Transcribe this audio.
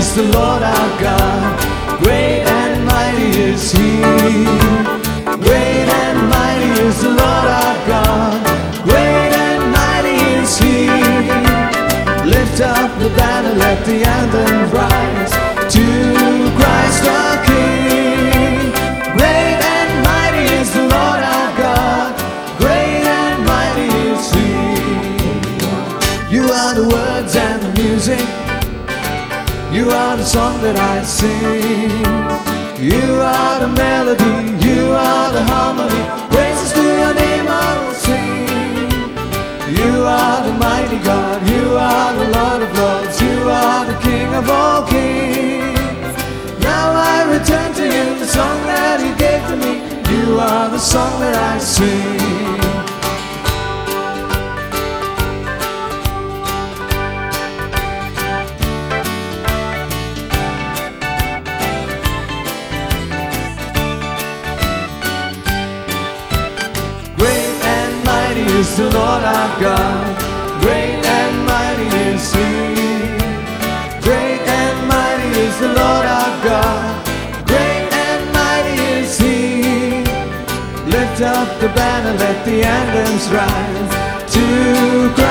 is the Lord our God. Great and mighty is He. Great and mighty is the Lord our God. Great and mighty is He. Lift up the banner, let the anthem rise to Christ our King. Great and mighty is the Lord our God. Great and mighty is He. You are the words and the music. You are the song that I sing. You are the melody. You are the harmony. Praises to your name I will sing. You are the mighty God. You are the Lord of lords. You are the King of all kings. Now I return to you the song that He gave to me. You are the song that I sing. Is the Lord our God. Great and mighty is He. Great and mighty is the Lord our God. Great and mighty is He. Lift up the banner, let the anthems rise to